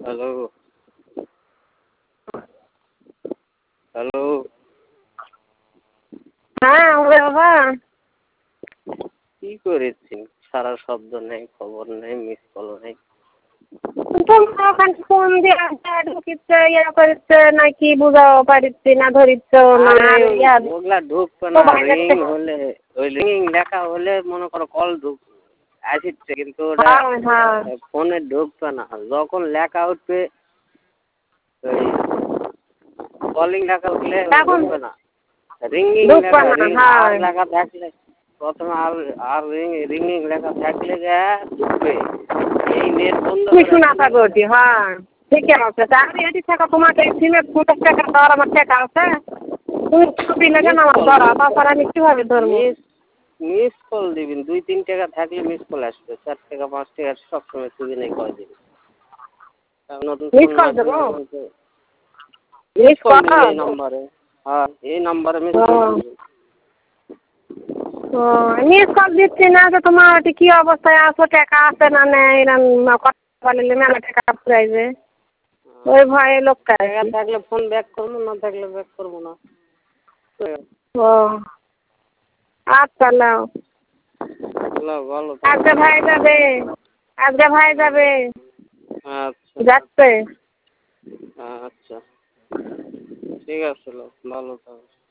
Hello hello. হ্যাঁ বাবা, কি করেছি? সারা শব্দ নেই, খবর নেই, মিস কল নেই। তোমরা ওখানে ফোন দিয়ে ঢুকিচ্ছে ইয়া করিচ্ছে নাকি বুঝাও পারিচ্ছি না ধরিচ্ছ না ওগুলা ঢুকতো না। রিং হলে ওই রিং লেখা হলে মনে করো কল আসছে, কিন্তু ওটা ফোনে ঢুকতো না। যখন লেখা উঠবে ওই কলিং লেখা উঠলে ঢুকবে না। রিঙ্গিং লেখা থাকলে প্রথমে আর রিঙ্গিং লেখা থাকলে ঢুকবে। এই নেট বন্ধ শোনা থাকো ওটি। হ্যাঁ ঠিকই আছে। তাহলে এটি থাকা তোমাকে সিমে 50 টাকা দেওয়ার আমার টাকা আছে। তুমি ছবি লেগে না আমার ধরা, তাছাড়া আমি কিভাবে ধরবো? মিস কল দিবেন। 2-3 টাকা থাকলে মিস কল আসবে। 4 টাকা 5 টাকা সবসময় ছবি নেই করে দিবেন। মিস কল দেবো? মিস কল দিবেন এই নম্বরে। হ্যাঁ এই নম্বরে মিস কল দিবেন। মিস কল দিচ্ছি না তো তোমার ওটি কি অবস্থায় আছো, টাকা আছে না নেই এরকম কথা বললে মেলা টাকা যাইবে। ওই ভয়ে লোকটা টাকা থাকলে ফোন ব্যাক করবো, না থাকলে ব্যাক করবো না। ও আচ্ছা নাও। ভালো আজকে ভাই যাবে, আজকে ভাই যাবে। আচ্ছা যাচ্ছে। আচ্ছা ঠিক আছে, ভালো থাকো।